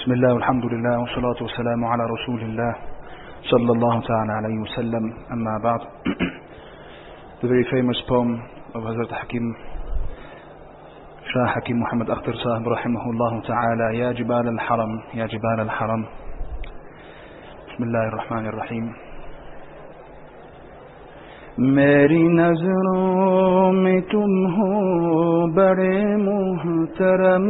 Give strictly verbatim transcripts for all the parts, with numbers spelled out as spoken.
Bismillah, alhamdulillah, wa salatu wa salamu ala rasulillah, sallallahu ta'ala alayhi wa sallam, amma ba'd. The very famous poem of Hazrat Hakim, Shah Hakim Muhammad Akhtar Sahib rahimahullah ta'ala, Ya Jibal al-Haram, Ya Jibal al-Haram. Bismillah ar-Rahman ar-Rahim. मेरी नजरों में तुम हो बड़े मुहतरम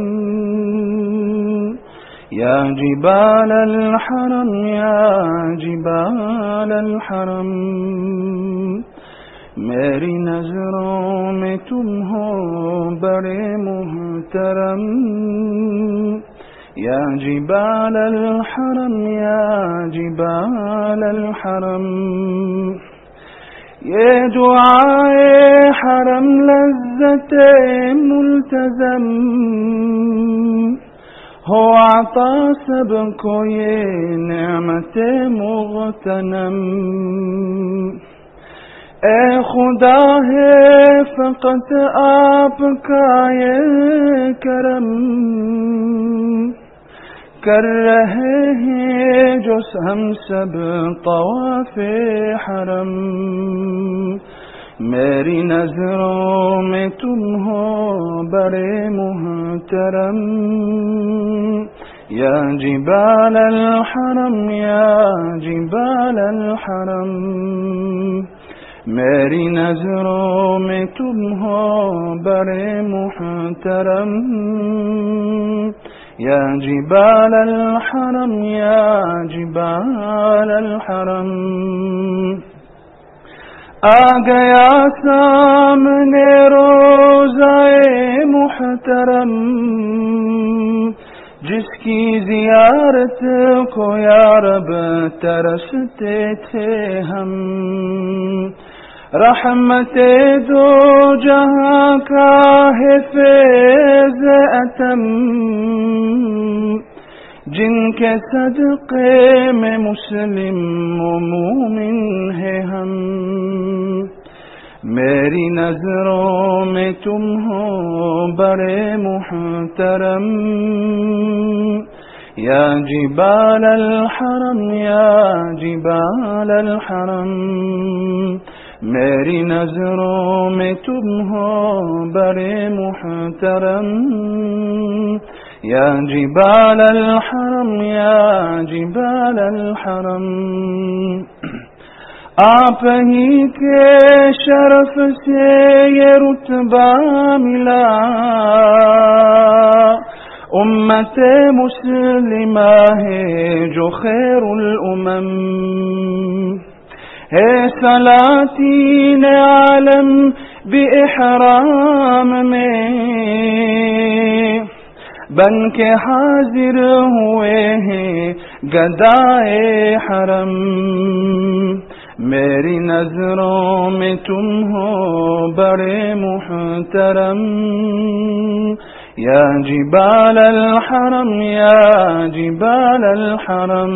या जिबाल अल-हरम या जिबाल अल-हरम मेरी नजरों में तुम हो बड़े मुहतरम या जिबाल अल-हरम या जिबाल अल-हरम ये दुआए हरम लज्जते मुल्तज़म हो आता सबको ये नेमते मुग़तनम ए खुदा है फ़क़त आपका ये करम कर रहे हैं जो हम सब तवाफ़े हरम मेरी नजरों में तुम हो बड़े मुहतरम या जिबाल अल-हरम या जिबाल अल-हरम मेरी नजरों में तुम हो बड़े मुहतरम या जिबाल अल-हरम या जिबाल अल-हरम आ गया सामने रोज़ाए मुहतरम जिसकी ज़ियारत को या रब तरसते थे हम रहमते दो जहां का है फैज़ अतम जिनके सदक़े में मुस्लिम व मोमिन है हम मेरी नजरों में तुम हो बड़े मुहतरम या जिबाल अल-हरम या जिबाल अल-हरम मेरी नजरों में तुम हो बड़े मुहतरम या जिबाल अल-हरम या जिबाल अल-हरम आप ही के शरफ से ये रुतबा मिला उम्मत मुस्लिमा है जो खैरुल उमम है सलातीन आलम बिइहराम में बन के हाजिर हुए हैं गदाए हरम मेरी नजरों में तुम हो बड़े मुहतरम या जिबाल अल-हरम या जिबाल अल-हरम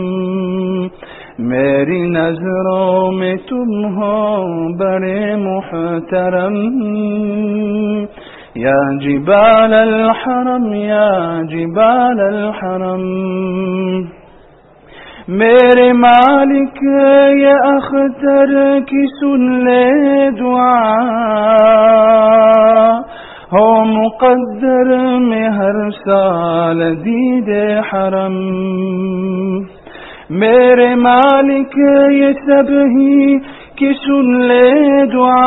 मेरी नजरों में तुम हो बड़े मुहतरम या जिबाल अल-हरम या जिबाल अल-हरम मेरे मालिक ये अख्तर की सुन ले दुआ हो मुक़द्दर में हर साल दीदे हरम मेरे मालिक ये सब ही की सुन ले दुआ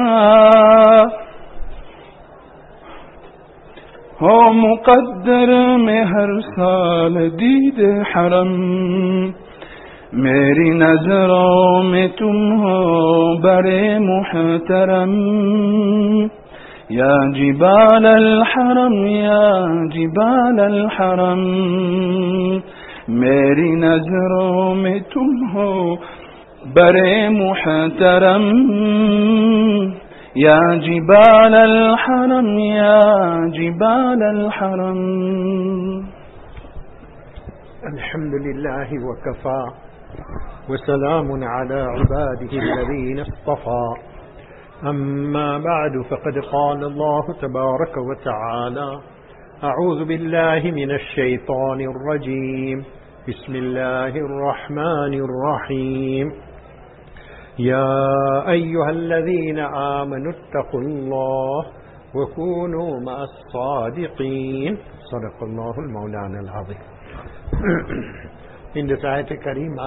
हो मुक़द्दर में हर साल दीदे हरम मेरी नजरों में तुम हो बड़े मुहतरम या जिबाल अल-हरम या जिबाल अल-हरम मेरी नजरों में तुम हो बड़े मुहतरम या जिबाल अल-हरम या जिबाल अल-हरम अल्हम्दुलिल्लाहि व कफ़ा व सलामुन अला इबादिहि अल्लज़ीना इस्तफ़ा अम्मा बअद फ़क़द क़ाल अल्लाहु तबारक व तआला أعوذ بالله من الشيطان الرجيم بسم الله الرحمن الرحيم يا أيها الذين آمنوا اتقوا الله وكونوا مع الصادقين صدق الله المولانا العظيم. In this ayat karima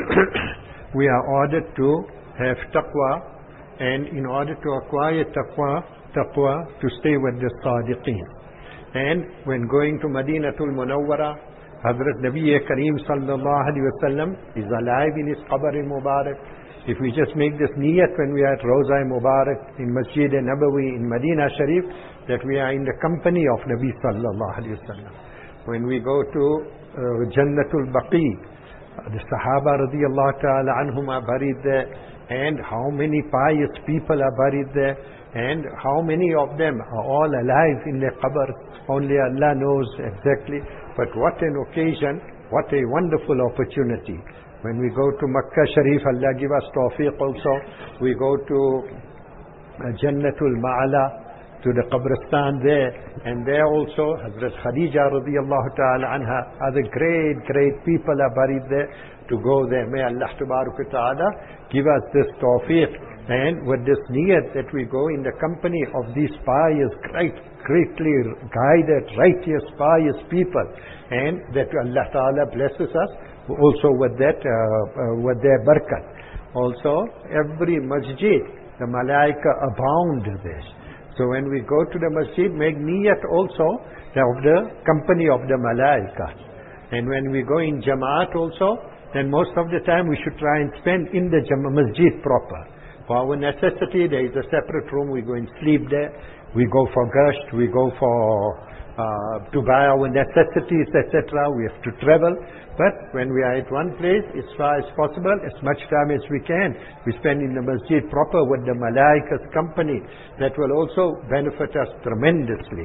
we are ordered to have taqwa, and in order to acquire taqwa taqwa to stay with the sadiqeen. And when going to Madinatul Munawwara, Hazrat Nabi Kareem sallallahu alaihi wasallam is alive in his qabr Mubarak. If we just make this niyat when we are at Rawza Mubarak in Masjid Nabawi in Medina Sharif, that we are in the company of Nabi sallallahu alaihi wasallam. When we go to uh, Jannatul Baqi, uh, the Sahaba radiyallahu ta'ala anhum are buried there, and how many pious people are buried there, and how many of them are all alive in their qabrs, only Allah knows exactly. But what an occasion, what a wonderful opportunity. When we go to Makkah Sharif, Allah give us tawfiq also. We go to uh, Jannatul Ma'ala, to the Qabristan there, and there also Hazrat Khadija radiyallahu ta'ala anha, other great, great people are buried there. To go there, may Allah tabarak ta'ala give us this tawfiq, and with this niyat that we go in the company of these pious, great, greatly guided, righteous, pious people, and that Allah ta'ala blesses us also with that, uh, uh, with their barakat. Also, every masjid, the malaika abound there. So when we go to the masjid, make niyat also of the company of the malaika. And when we go in Jamaat also, then most of the time we should try and spend in the masjid proper. For our necessity, there is a separate room, we go and sleep there. We go for gasht, we go for uh, to buy our necessities, et cetera. We have to travel. But when we are at one place, as far as possible, as much time as we can, we spend in the masjid proper with the malaika's company. That will also benefit us tremendously.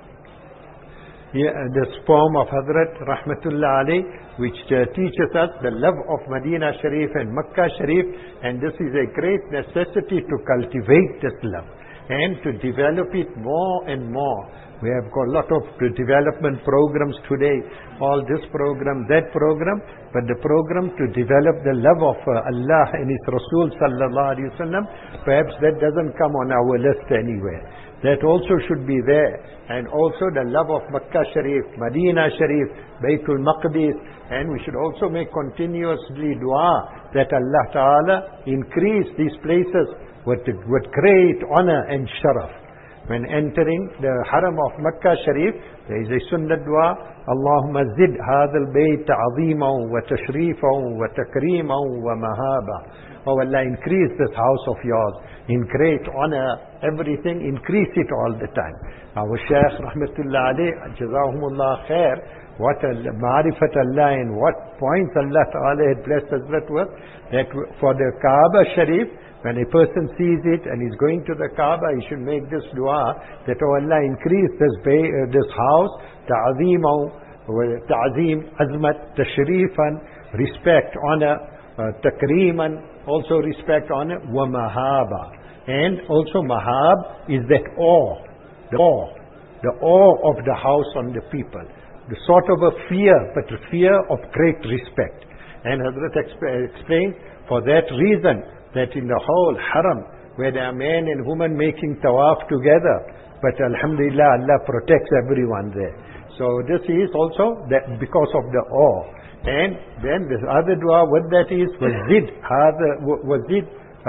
Yeah, this poem of Hazrat Rahmatullah alayh, which uh, teaches us the love of Medina Sharif and Makkah Sharif, and this is a great necessity to cultivate this love and to develop it more and more. We have got a lot of development programs today, all this program, that program, but the program to develop the love of uh, Allah and His Rasul sallallahu alaihi wasallam, perhaps that doesn't come on our list anywhere. That also should be there. And also the love of Makkah Sharif, Medina Sharif, Baytul Maqdis, and we should also make continuously dua that Allah Ta'ala increase these places with, with great honor and sharaf. When entering the haram of Makkah Sharif, there is a sunnah dua, Allahumma zid hadha al-bayt aziman wa tashrifan wa takriman wa mahaba. Oh Allah, increase this house of yours in great honor, everything, increase it all the time. Our Shaykh Rahmatullah alayh, Jazahumullah khair, what a ma'rifat Allah and what points Allah Ta'ala had blessed us with, that for the Kaaba Sharif, when a person sees it and is going to the Kaaba, he should make this dua that, oh Allah, increase this bay, uh, this house, ta'zeem, ta'zeem, azmat, tashrifan, respect, honor, uh, takreeman, also respect, honor, wa mahaba. And also mahab is that awe, the awe, the awe of the house on the people. The sort of a fear, but a fear of great respect. And Hazrat exp- explained, for that reason, that in the whole haram, where there are men and women making tawaf together, but alhamdulillah, Allah protects everyone there. So this is also that because of the awe. And then this other dua, what that is, wazid, wazid,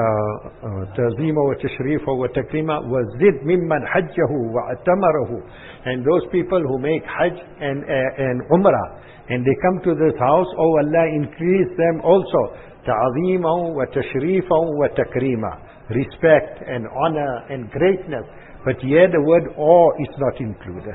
ta'zeema wa tashreefa wa takrima, wazid mimman hajjahu wa atamarahu. And those people who make hajj and, uh, and umrah, and they come to this house, oh Allah, increase them also. Ta'zeema wa tashreefa wa takrima. Respect and honor and greatness. But here the word awe is not included.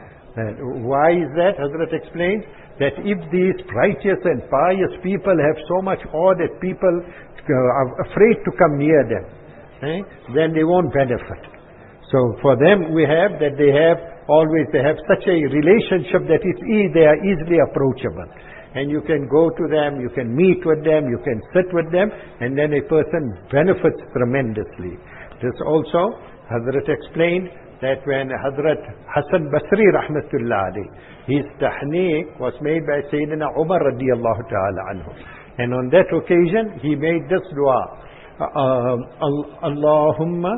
And why is that? Hazrat explains that if these righteous and pious people have so much awe that people are afraid to come near them, eh, then they won't benefit. So for them we have that they have always, they have such a relationship that it's e- they are easily approachable. And you can go to them, you can meet with them, you can sit with them, and then a person benefits tremendously. This also, Hazrat explained, that when Hazrat Hassan Basri rahmatullah alayhi, his tahniq was made by Sayyidina Umar radiyallahu ta'ala anhu. And on that occasion, he made this dua, uh, Allahumma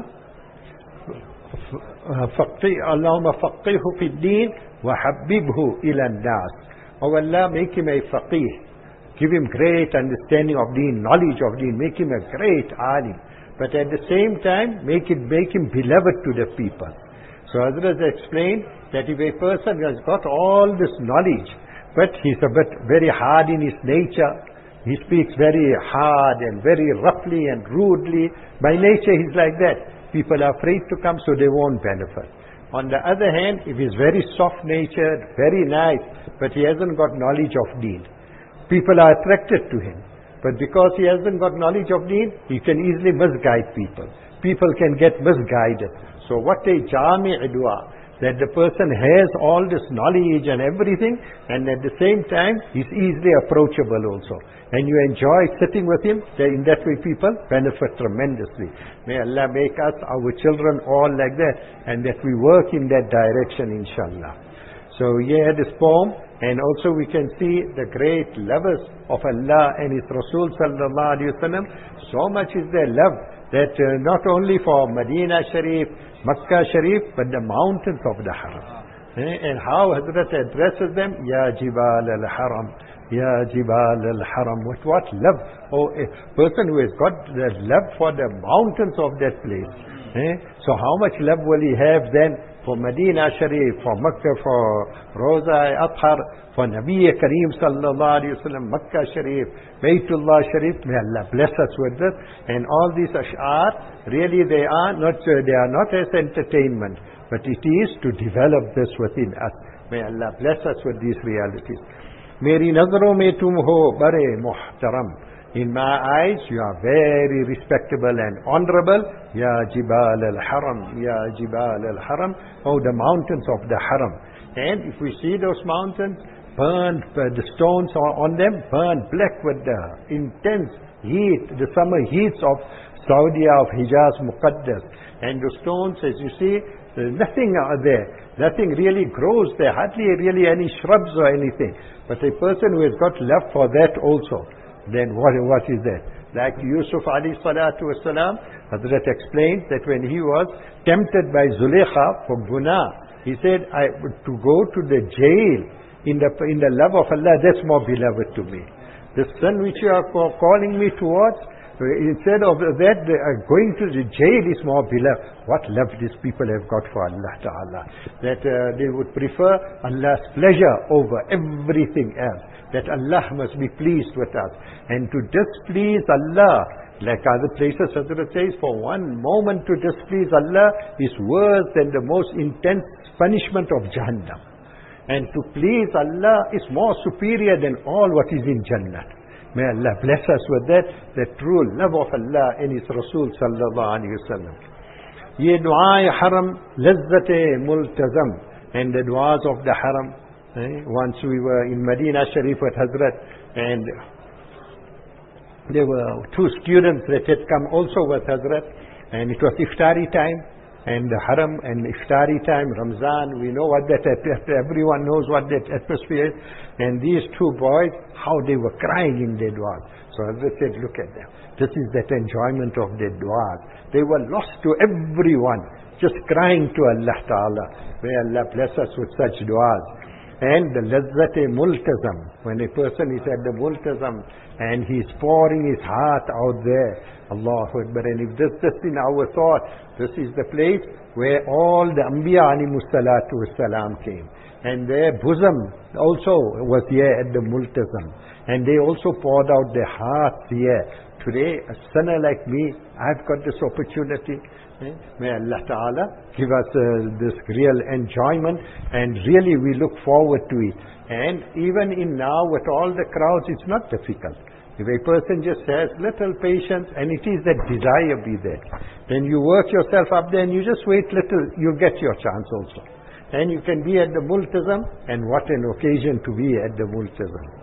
faqih, Allahumma faqihhu fi deen wa habibhu ila nas. Oh Allah, make him a faqih. Give him great understanding of deen, knowledge of deen. Make him a great alim. But at the same time, make it make him beloved to the people. So Hazrat explained that if a person has got all this knowledge, but he's a bit very hard in his nature, he speaks very hard and very roughly and rudely, by nature he's like that. People are afraid to come, so they won't benefit. On the other hand, if he's very soft-natured, very nice, but he hasn't got knowledge of deen, people are attracted to him. But because he hasn't got knowledge of deen, he can easily misguide people. People can get misguided. So what a jami' dua, that the person has all this knowledge and everything, and at the same time, he's easily approachable also. And you enjoy sitting with him, in that way people benefit tremendously. May Allah make us, our children, all like that, and that we work in that direction, inshallah. So here this poem, and also we can see the great lovers of Allah and His Rasul sallallahu alaihi wasallam. So much is their love that uh, not only for Medina Sharif, Makkah Sharif, but the mountains of the Haram. Eh? And how Hazrat addresses them, Ya Jibal al-Haram, Ya Jibal al-Haram. With what love? Oh, a person who has got the love for the mountains of that place. Eh? So how much love will he have then for Medina Sharif, for Makkah, for Roza Athar, for Nabi Kareem sallallahu alayhi wa sallam, Makkah Sharif, Baytullah Sharif. May Allah bless us with this. And all these ash'ar, really they are not, uh, they are not as entertainment, but it is to develop this within us. May Allah bless us with these realities. Meri nazron mein tum ho bare muhtaram. In my eyes, you are very respectable and honorable. Ya Jibal al-Haram, Ya Jibal al-Haram. Oh, the mountains of the Haram. And if we see those mountains, burned, uh, the stones are on them, burned black with the intense heat, the summer heats of Saudi, of Hijaz Muqaddas. And the stones, as you see, there's nothing uh, there. Nothing really grows there, hardly really any shrubs or anything. But a person who has got love for that also, then what, what is that? Like Yusuf alayhi salatu wasalam, Hazrat explained that when he was tempted by Zulaykha for guna, he said, I, to go to the jail in the, in the love of Allah, that's more beloved to me. The son which you are calling me towards, instead of that, going to the jail is more beloved. What love these people have got for Allah Ta'ala. That uh, they would prefer Allah's pleasure over everything else. That Allah must be pleased with us. And to displease Allah, like other places, Hazrat says, for one moment to displease Allah is worse than the most intense punishment of Jahannam. And to please Allah is more superior than all what is in Jannah. May Allah bless us with that, the true love of Allah and His Rasul sallallahu alayhi wa sallam. Ye du'a haram lazzate multazam. And the du'as of the haram. Eh? Once we were in Medina Sharif with Hazrat, and there were two students that had come also with Hazrat, and it was Iftari time, and the Haram and Iftari time, Ramzan, we know what that, everyone knows what that atmosphere is, and these two boys, how they were crying in their du'as. So Hazrat said, look at them, this is that enjoyment of their du'as. They were lost to everyone, just crying to Allah Ta'ala. May Allah bless us with such du'as. And the lazzat-e multazam, when a person is at the multazam and he is pouring his heart out there, Allahu Akbar. And if this is in our thought, this is the place where all the Anbiya alayhimus salatu wassalam came. And their bosom also was here at the multazam. And they also poured out their hearts here. Today, a sinner like me, I've got this opportunity. May Allah Ta'ala give us uh, this real enjoyment, and really we look forward to it. And even in now with all the crowds, it's not difficult. If a person just has little patience, and it is that desire be there, then you work yourself up there and you just wait little, you get your chance also. And you can be at the multazam, and what an occasion to be at the multazam.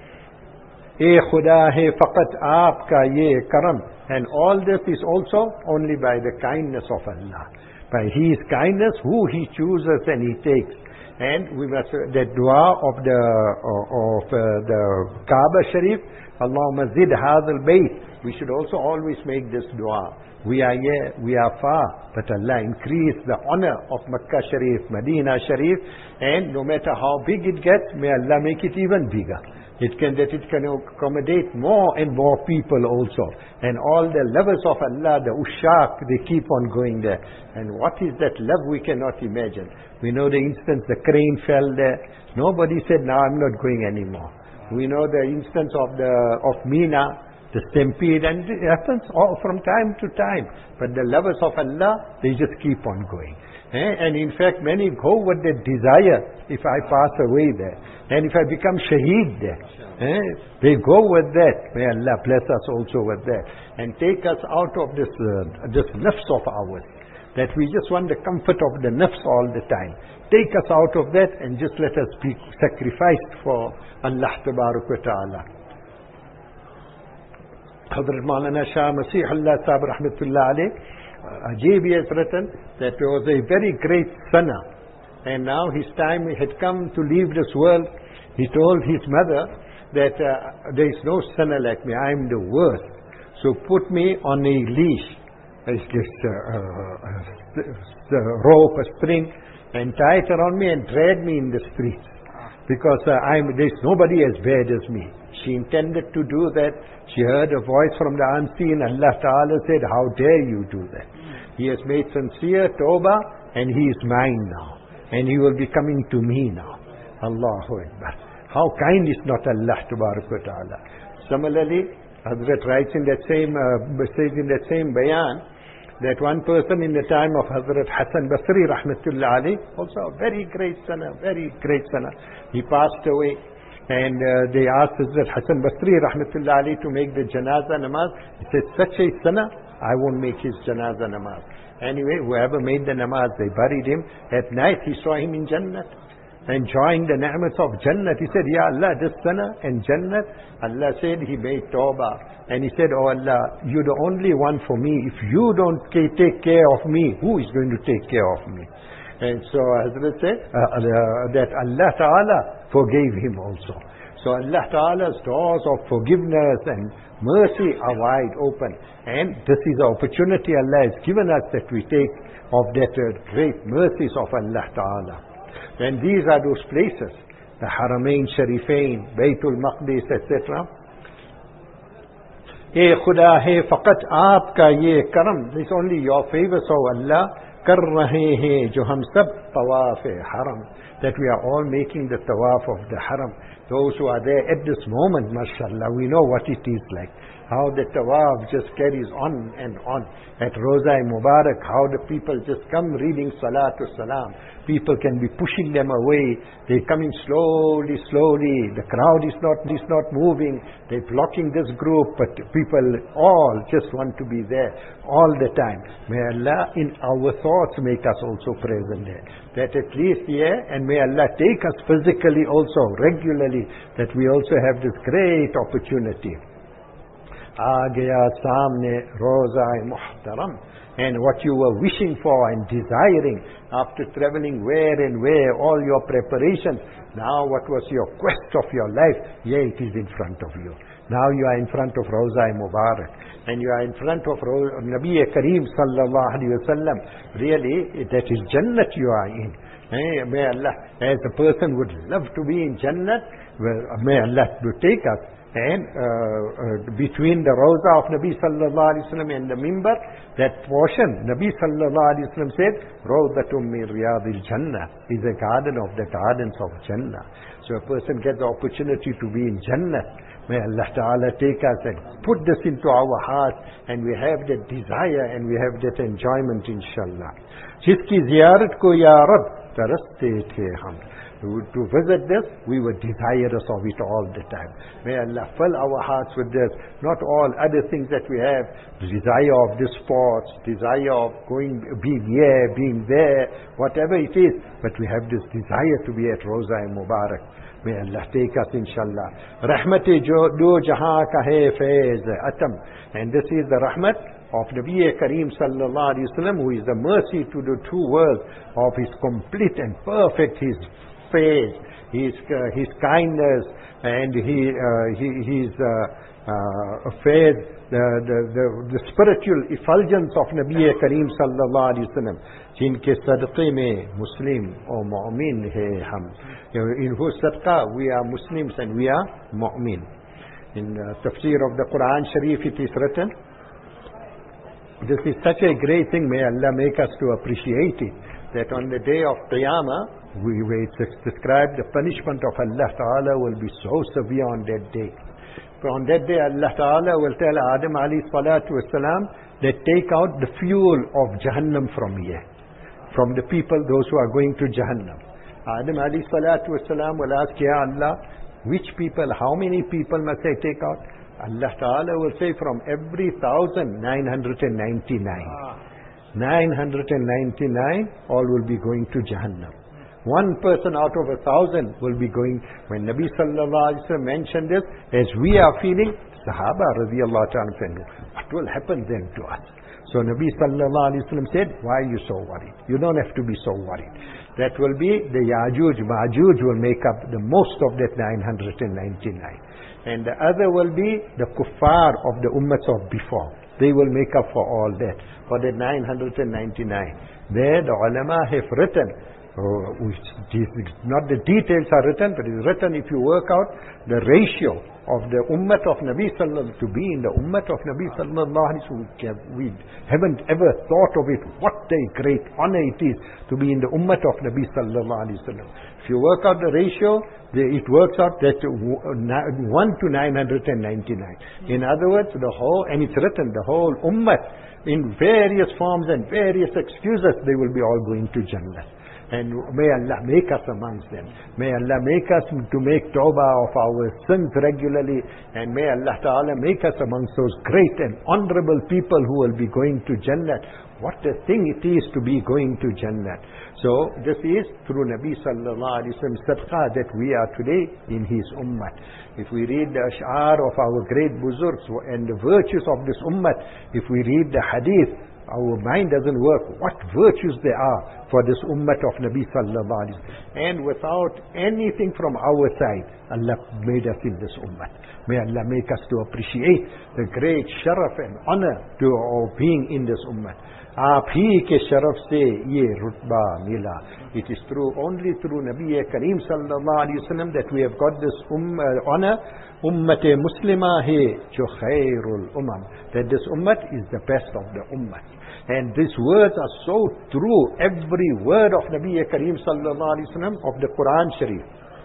E Khuda hai faqat aapka ye karam. And all this is also only by the kindness of Allah. by His kindness, who He chooses and He takes. And we must, the dua of the, of uh, the Kaaba Sharif, Allahumma zid hadhal bayt. We should also always make this dua. We are here, we are far, but Allah increase the honor of Makkah Sharif, Medina Sharif, and no matter how big it gets, may Allah make it even bigger. It can, that it can accommodate more and more people also. And all the lovers of Allah, the ushaq, they keep on going there. And what is that love we cannot imagine. We know the instance, the crane fell there. Nobody said, now I'm not going anymore. We know the instance of the of Mina, the stampede, and it happens all from time to time. But the lovers of Allah, they just keep on going. Eh? And in fact, many go with the desire, if I pass away there, and if I become shaheed there. Eh? They go with that. May Allah bless us also with that. And take us out of this, uh, this nafs of ours, that we just want the comfort of the nafs all the time. Take us out of that and just let us be sacrificed for Allah Tabarak wa Ta'ala. Hazrat Maulana Shah Masihullah Sahib Rahmatullah Alayh, Ajibi has written that there was a very great sana, and now his time had come to leave this world. He told his mother that uh, there is no sana like me, I am the worst. So put me on a leash, it's this uh, uh, uh, rope, a string, and tie it around me and drag me in the streets. Because uh, I'm, there's nobody as bad as me. She intended to do that. She heard a voice from the unseen. Allah Ta'ala said, how dare you do that? He has made sincere tawbah and he is mine now. And he will be coming to me now. Allahu Akbar. How kind is not Allah Ta'ala. Similarly, Hazrat writes in that same, uh, says in that same bayan, that one person in the time of Hazrat Hassan Basri Rahmatullah Alayh, also a very great sana, very great sana. He passed away, and uh, they asked Hazrat Hassan Basri Rahmatullah Alayh to make the janazah namaz. He said, such a sana, I won't make his janazah namaz. Anyway, whoever made the namaz, they buried him. At night, he saw him in Jannat, enjoying the ni'mats of Jannat. He said, Ya Allah, this sana and Jannat. Allah said, he made tawbah. And he said, oh Allah, you're the only one for me. If you don't take care of me, who is going to take care of me? And so Hazrat said uh, uh, that Allah Ta'ala forgave him also. So Allah Ta'ala's doors of forgiveness and mercy are wide open. And this is the opportunity Allah has given us that we take of that uh, great mercies of Allah Ta'ala. And these are those places, the Haramain Sharifain, Baytul Maqdis, et cetera. ए खुदा है फ़क़त आपका ये करम, it's only your favor, so Allah, कर रहे हैं जो हम सब तवाफ़ हरम, that we are all making the tawaf of the haram. Those who are there at this moment, mashallah, we know what it is like. How the tawaf just carries on and on. At Roza-e-Mubarak, how the people just come reading Salatu Salam. People can be pushing them away. They're coming slowly, slowly. The crowd is not, is not moving. They're blocking this group, but people all just want to be there all the time. May Allah in our thoughts make us also present there. That at least here, and may Allah take us physically also, regularly, that we also have this great opportunity. आ गया सामने रोज़ा मुहतरम, and what you were wishing for and desiring after traveling where and where, all your preparations, now what was your quest of your life, yeah, it is in front of you. Now you are in front of Roza Mubarak, and you are in front of Nabi Kareem sallallahu alaihi wasallam. Really, that is Jannat you are in. Hey, may Allah, as a person would love to be in Jannat, well, may Allah to take us. And uh, uh, between the Rawza of Nabi sallallahu alaihi wasallam and the Mimbar, that portion, Nabi sallallahu alaihi wasallam said, Rawdatum min Riyadil Jannah, is a garden of the gardens of Jannah. So a person gets the opportunity to be in Jannah. May Allah Ta'ala take us and put this into our heart, and we have that desire and we have that enjoyment, inshallah. Jiski ziyarat ko ya Rab, taraste the hum. To, to visit this, we were desirous of it all the time. May Allah fill our hearts with this. Not all other things that we have, desire of the sports, desire of going, being here, being there, whatever it is, but we have this desire to be at Roza Mubarak. May Allah take us, inshallah. Rahmat-e do jahan ka hai faiz atam. And this is the rahmat of Nabi Kareem sallallahu alaihi wasallam, who is the mercy to the two worlds, of his complete and perfect, his face, his uh, his kindness, and he, uh, he his uh, uh, faith, the, the, the, the spiritual effulgence of Nabi Kareem sallallahu alaihi wasallam, जिनके सदक़े में मुस्लिम और मुअमिन है हम, in whose sadqa we are Muslims and we are mu'min. In the tafsir of the Quran Sharif it is written, this is such a great thing, may Allah make us to appreciate it, that on the day of Qiyamah, we, we it's described the punishment of Allah Ta'ala will be so severe on that day. For on that day Allah Ta'ala will tell Adam alayhi salatu wasalam that take out the fuel of Jahannam from here, from the people, those who are going to Jahannam. Adam alayhi salatu wasalam will ask, Ya Allah, which people, how many people must I take out? Allah Ta'ala will say, from every thousand, nine hundred ninety-nine. nine hundred ninety-nine, all will be going to Jahannam. One person out of a thousand will be going. When Nabi sallallahu alaihi wasallam mentioned this, as we are feeling, Sahaba radiyallahu ta'ala said, what will happen then to us? So Nabi sallallahu alaihi wasallam said, why are you so worried? You don't have to be so worried. That will be the Yajuj, Majuj will make up the most of that nine hundred ninety-nine. And the other will be the kuffar of the ummahs of before. They will make up for all that, for the nine hundred ninety-nine. There the ulama have written, oh, which not the details are written, but it is written, if you work out the ratio of the ummah of Nabi sallallahu to be in the ummah of Nabi sallallahu alaihi wasallam, we haven't ever thought of it, what a great honor it is to be in the ummah of Nabi sallallahu alaihi wasallam. If you work out the ratio, it works out that one to nine hundred ninety-nine. In other words, the whole, and it's written, the whole ummah in various forms and various excuses, they will be all going to Jannah. And may Allah make us amongst them. May Allah make us to make tawbah of our sins regularly. And may Allah Ta'ala make us amongst those great and honorable people who will be going to Jannah. What a thing it is to be going to Jannah. So this is through Nabi Sallallahu Alaihi Wasallam sadqa that we are today in his ummah. If we read the ash'ar of our great buzurgs and the virtues of this ummah, if we read the hadith, our mind doesn't work. What virtues there are for this ummah of Nabi Sallallahu Alaihi Wasallam. And without anything from our side, Allah made us in this ummah. May Allah make us to appreciate the great sharaf and honor to of being in this ummah. Aap hi ke sharaf se ye rutba mila. It is through, only through Nabi Kareem Sallallahu Alaihi Wasallam that we have got this um, uh, honor. Ummat Muslima hai jo khairul umam. That this ummah is the best of the ummah. And these words are so true. Every word of Nabi Kareem Sallallahu Alaihi Wasallam of the Quran Sharif.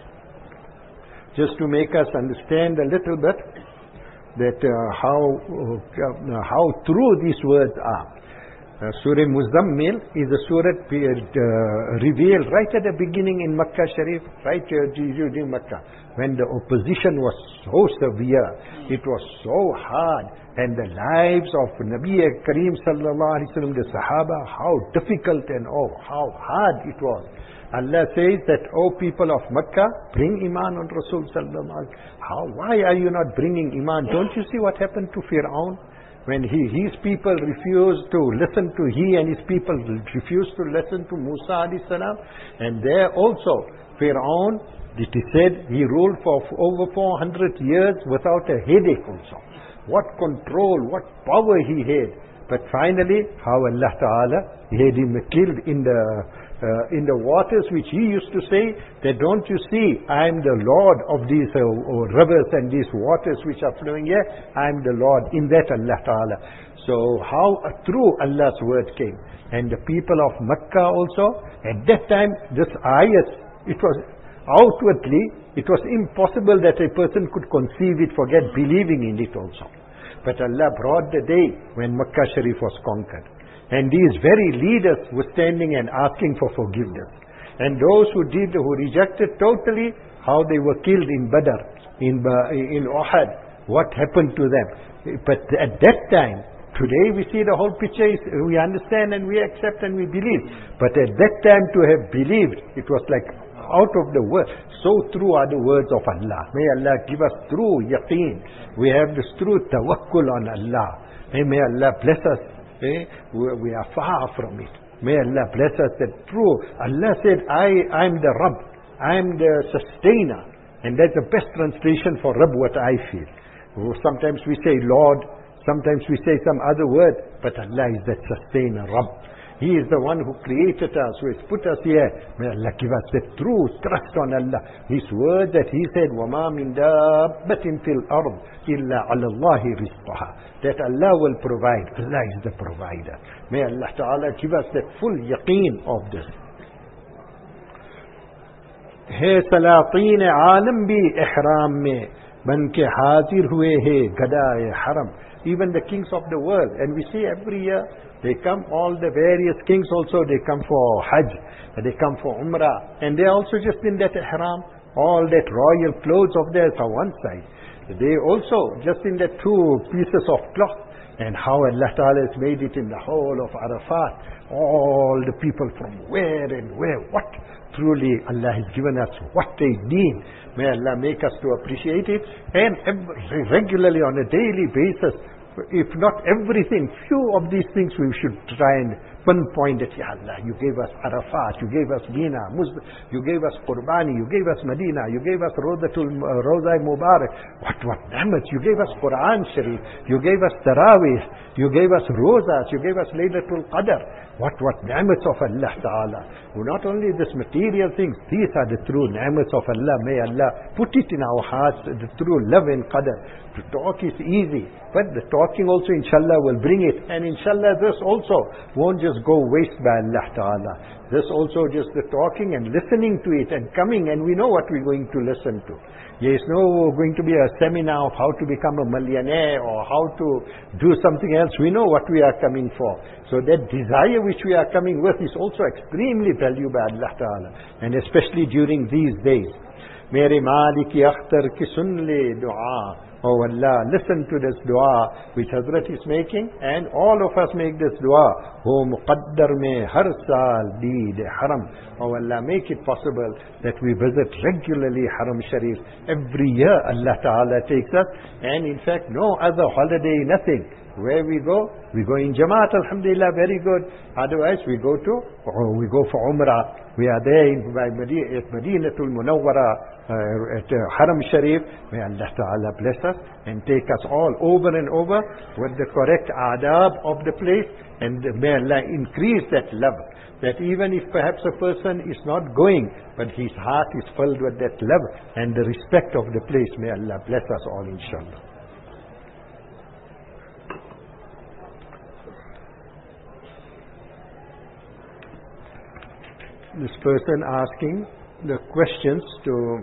Just to make us understand a little bit that uh, how uh, how true these words are. Uh, Surah Muzammil is a surah uh, revealed right at the beginning in Makkah Sharif, right during Makkah, when the opposition was so severe, it was so hard, and the lives of Nabi Kareem Sallallahu Alaihi Wasallam, the Sahaba, how difficult and oh, how hard it was. Allah says that, O people of Makkah, bring Iman on Rasul Sallallahu Alaihi Wasallam. How, why are you not bringing Iman? Don't you see what happened to Fir'aun? When he, his people refused to listen to he and his people refused to listen to Musa alayhi salam. And there also, Fir'aun, it is said, he ruled for over four hundred years without a headache also. What control, what power he had. But finally, how Allah Ta'ala had him killed in the Uh, in the waters, which he used to say that, don't you see, I am the Lord of these uh, uh, rivers and these waters which are flowing here. I am the Lord. In that Allah Ta'ala. So how uh, true Allah's word came. And the people of Makkah also, at that time, this ayat, it was outwardly, it was impossible that a person could conceive it, forget believing in it also. But Allah brought the day when Makkah Sharif was conquered. And these very leaders were standing and asking for forgiveness. And those who did, who rejected totally, how they were killed in Badr, in, in Uhud, what happened to them. But at that time, today we see the whole picture, is, we understand and we accept and we believe. But at that time to have believed, it was like out of the word. So true are the words of Allah. May Allah give us true yaqeen. We have this true tawakkul on Allah. Hey, may Allah bless us. Hey, we, we are far from it. May Allah bless us that true. Allah said, I am the Rabb. I am the sustainer. And that's the best translation for Rabb, what I feel. Sometimes we say Lord. Sometimes we say some other word. But Allah is that sustainer, Rabb. He is the one who created us, who has put us here. May Allah give us the true trust on Allah. His word that He said, وَمَا مِن دَابَّةٍ فِي الْأَرْضِ إِلَّا عَلَى اللَّهِ رِزْقُهَا. That Allah will provide. Allah is the provider. May Allah Ta'ala give us that full yaqeen of this. ہے سلاطین عالم بھی احرام میں بن کے حاضر ہوئے ہے گدائے حرم. Even the kings of the world, and we see every year they come, all the various kings also, they come for Hajj, they come for Umrah, and they also just in that ihram, all that royal clothes of theirs are one side. They also just in that two pieces of cloth, and how Allah Ta'ala has made it in the whole of Arafat, all the people from where and where, what truly Allah has given us, what they need. May Allah make us to appreciate it, and every, regularly on a daily basis, if not everything, few of these things we should try and pinpoint it. Ya Allah, you gave us Arafat, you gave us Mina, you gave us Qurbani, you gave us Medina, you gave us Rozatul, uh, Rozai Mubarak. What, what ni'mat, you gave us Quran Sharif, you gave us Tarawih, you gave us Rozas, you gave us Laylatul Qadr. What, what ni'mats of Allah Ta'ala. Not only this material things, these are the true ni'mats of Allah. May Allah put it in our hearts, the true love and qadr. To talk is easy, but the talking also inshallah will bring it. And inshallah this also won't just go waste by Allah Ta'ala. This also just the talking and listening to it and coming, and we know what we're going to listen to. There is no going to be a seminar of how to become a millionaire or how to do something else. We know what we are coming for. So that desire which we are coming with is also extremely valued by Allah Ta'ala, and especially during these days. Mere Malik Akhtar ki sun le dua. Oh Allah, listen to this dua which Hazrat is making, and all of us make this dua. Oh Muqaddar mein har saal deed haram. Oh Allah, make it possible that we visit regularly Haram Sharif. Every year Allah Ta'ala takes us, and in fact no other holiday, nothing. Where we go, we go in Jamaat, alhamdulillah, very good. Otherwise we go to, oh, we go for Umrah. We are there in by Medina, at Madinatul Munawwara, uh, at uh, Haram Sharif. May Allah Ta'ala bless us and take us all over and over with the correct adab of the place, and may Allah increase that love. That even if perhaps a person is not going, but his heart is filled with that love and the respect of the place. May Allah bless us all, inshallah. This person asking the questions to,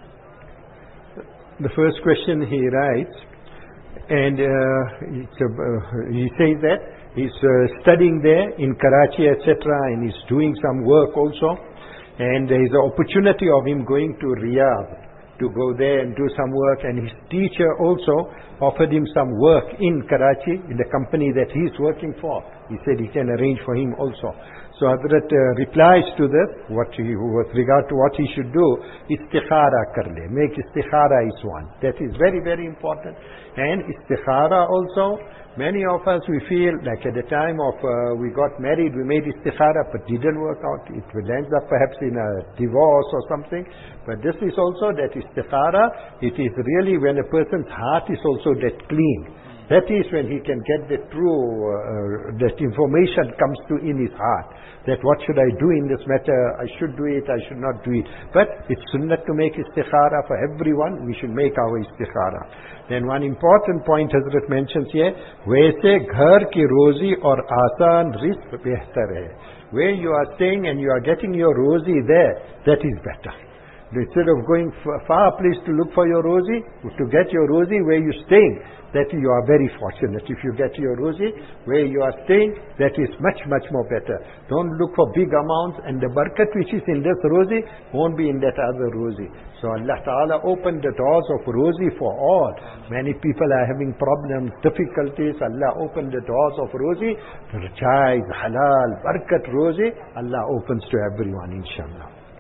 the first question he writes, and uh, it's a, uh, he says that he's uh, studying there in Karachi, et cetera, and he's doing some work also, and there is an opportunity of him going to Riyadh to go there and do some work, and his teacher also offered him some work in Karachi in the company that he's working for. He said he can arrange for him also. So Hazrat uh, replies to this, what he, with regard to what he should do, istikhara kar le. Make istikhara is one. That is very, very important. And istikhara also, many of us, we feel like at the time of uh, we got married, we made istikhara, but didn't work out. It ends up perhaps in a divorce or something. But this is also that istikhara, it is really when a person's heart is also that clean. That is when he can get the true, uh, that information comes to in his heart. That what should I do in this matter? I should do it, I should not do it. But it's sunnah to make istikhara for everyone. We should make our istikhara. Then one important point Hazrat mentions here, वैसे घर की रोजी और आसान risk बेहतर है. Where you are staying and you are getting your rozi there, that is better. Instead of going far place to look for your rozi, to get your rozi where you're staying, that you are very fortunate. If you get your rozi where you are staying, that is much, much more better. Don't look for big amounts, and the barakat which is in this rozi won't be in that other rozi. So Allah Ta'ala opened the doors of rozi for all. Many people are having problems, difficulties. Allah opened the doors of rozi. Jaiz, halal, barakat rozi, Allah opens to everyone, inshallah.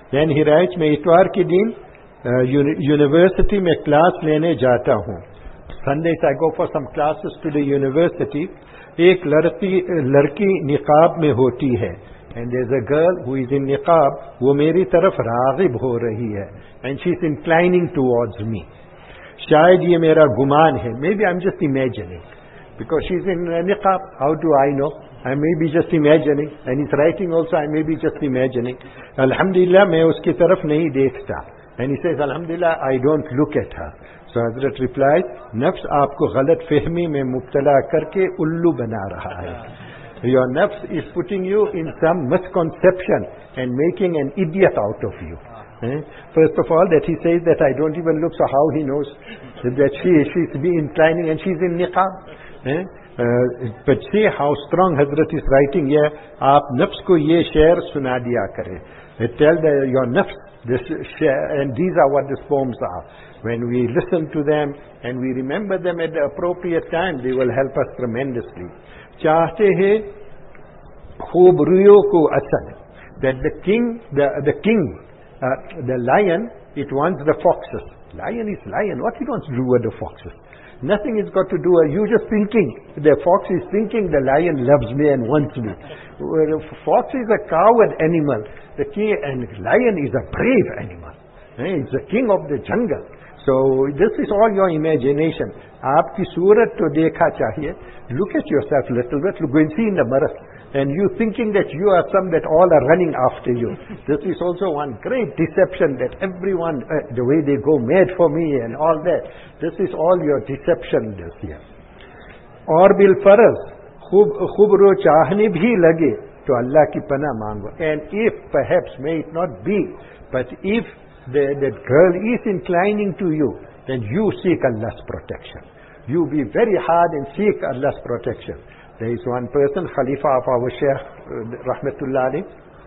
Then he writes, मैं इतवार के दिन university में class लेने जाता हूँ. Sundays I go for some classes to the university. एक लड़की लड़की निकाब में होती है. And there's a girl who is in niqab, वो मेरी तरफ राग़िब हो रही है. And she's inclining towards me. शायद ये मेरा गुमान है. Maybe I'm just imagining. Because she's in niqab, how do I know? I may be just imagining. And he's writing also, I may be just imagining. Alhamdulillah, मैं उसकी तरफ नहीं देखता. And he says, Alhamdulillah, I don't look at her. So Hazrat replies, नफ्स आपको गलत फहमी में मुब्तला करके उल्लू बना रहा है. Your nafs is putting you in some misconception and making an idiot out of you. Eh? First of all, that he says that I don't even look, so how he knows that she she's be inclining and she's in niqab. Eh? Uh, but see how strong Hazrat is writing here. आप nafs को ये शेर सुना दिया करें. Tell the, your nafs this share, and these are what these poems are. When we listen to them and we remember them at the appropriate time, they will help us tremendously. चाहते हैं खूबरूयों को असल. That the king, the the king, uh, the lion, it wants the foxes. Lion is lion. What he wants to do with the foxes? Nothing has got to do with you just thinking. The fox is thinking the lion loves me and wants me. The fox is a coward animal. The king and lion is a brave animal. It's the king of the jungle. So this is all your imagination. आपकी सूरत तो देखा चाहिए. Look at yourself a little bit. Go and see in the mirror. And you thinking that you are some that all are running after you. This is also one great deception that everyone, uh, the way they go mad for me and all that. This is all your deception this year. और बिलफरज खूब खूबरो चाहने भी लगे तो अल्लाह की पनाह मांगो. And if perhaps may it not be, but if the, that girl is inclining to you, then you seek Allah's protection. You be very hard and seek Allah's protection. There is one person, Khalifa of our Shaykh, Rahmatullah Ali,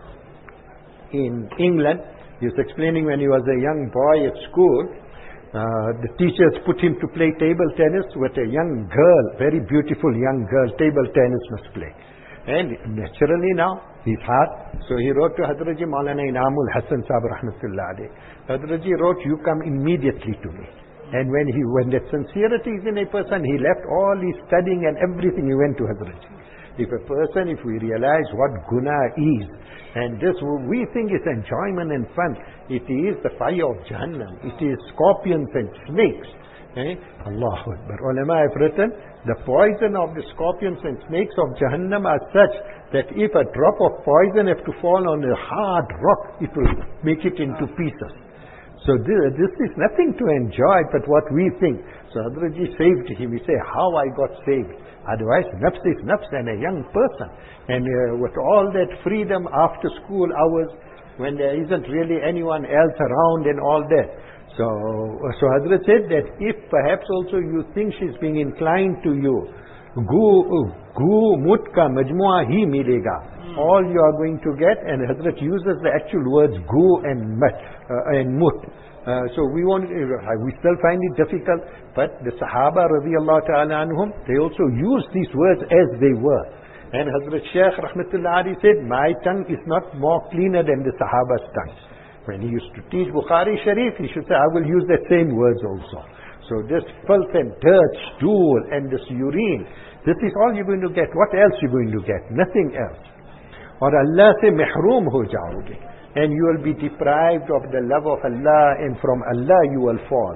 in England. He was explaining when he was a young boy at school, uh, the teachers put him to play table tennis with a young girl, very beautiful young girl, table tennis must play. And naturally now, he's hard. So he wrote to Hadraji Maulana Inamul Hassan Sahib Rahmatullah Ali. Hadraji wrote, you come immediately to me. And when he, when that sincerity is in a person, he left all his studying and everything, he went to Hadraji. If a person, if we realize what guna is, and this we think is enjoyment and fun, it is the fire of Jahannam, it is scorpions and snakes. Eh? Allahu Akbar. Ulama have written, the poison of the scorpions and snakes of Jahannam are such that if a drop of poison have to fall on a hard rock, it will make it into pieces. So this, this is nothing to enjoy but what we think. So Hadraji saved him. He said, how I got saved. Otherwise, nafs is nafs and a young person. And uh, with all that freedom after school hours, when there isn't really anyone else around and all that. So, so Hazrat said that if perhaps also you think she's being inclined to you, gu, gu mut ka majmua hi milega. All you are going to get, and Hazrat uses the actual words gu and mat uh, and mut. Uh, so we want, uh, we still find it difficult, but the Sahaba radiallahu ta'ala anhum, they also use these words as they were. And Hazrat Shaykh Rahmatullah Ali said, my tongue is not more cleaner than the Sahaba's tongue. When he used to teach Bukhari Sharif, he should say, I will use that same words also. So this filth and dirt, stool and this urine, this is all you're going to get. What else you're going to get? Nothing else. Or Allah se mehroom ho jaoge. And you will be deprived of the love of Allah, and from Allah you will fall.